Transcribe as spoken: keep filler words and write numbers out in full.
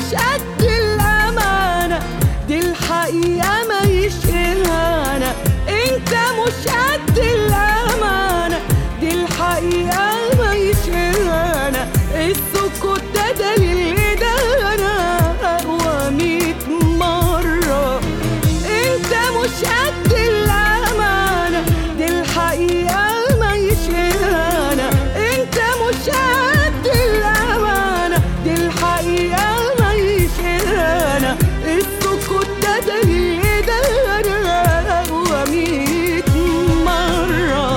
مش قد الأمانة، دي الحقيقة ما يشهرهانا. انت مش قد الأمانة، دي الحقيقة ما يشهرهانا. السكوت ده دليل إدانة أقوى ميت مرة. انت مش قد